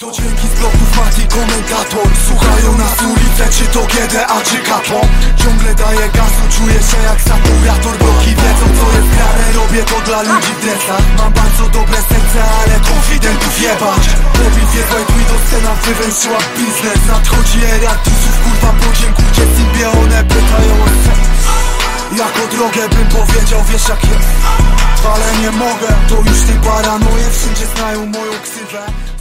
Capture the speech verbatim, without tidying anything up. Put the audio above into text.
To dźwięki z bloków Mati komentator. Słuchają nas ulice, czy to G D A, czy Kapo. Ciągle daję gazu, czuję się jak saturator. Bloki wiedzą co jest grane, robię to dla ludzi w dresach. Mam bardzo dobre serce, ale konfidentów jebać. Lepiej zjebaj tu i do scena wywęszyła biznes. Nadchodzi era tusów, kurwa podziękujcie Simbie. One pytają o sens. Jako drogę bym powiedział, wiesz jak jest. Ale nie mogę, to już tej paranoje, wszędzie znają moją ksywę.